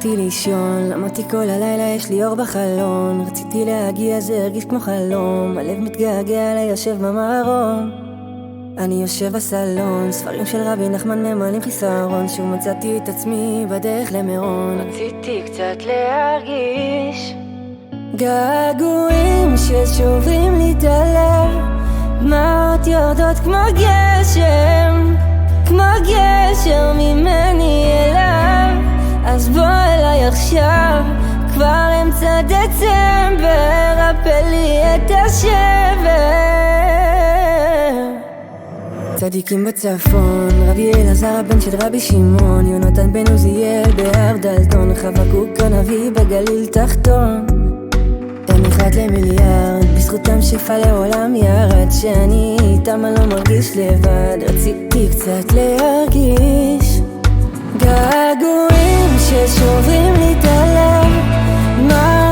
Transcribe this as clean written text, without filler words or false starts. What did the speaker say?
הלכתי לישון, למדתי כל הלילה, יש לי אור בחלון. רציתי להגיע, זה הרגיש כמו חלום. הלב מתגעגע ליושב במרום. אני יושב בסלון, ספרים של רבי נחמן ממלאים חיסרון. שוב מצאתי את עצמי בדרך למירון. רציתי קצת להרגיש געגועים ששוברים לי את הלב. דמעות יורדות כמו גשם, כמו גשר ממני אליו. אז בוא אליי עכשיו, כבר אמצע דצמבר, רפא לי את השבר. צדיקים בצפון, רבי אלעזר הבן של רבי שמעון, יונתן בן עוזיאל בהר דלתון, חבקוק הנביא בגליל תחתון. הם אחד למיליארד, בזכותם שפע לעולם ירד. שאני איתם אני לא מרגיש לבד. רציתי קצת להרגיש געגועים ששוברים לי את הלב.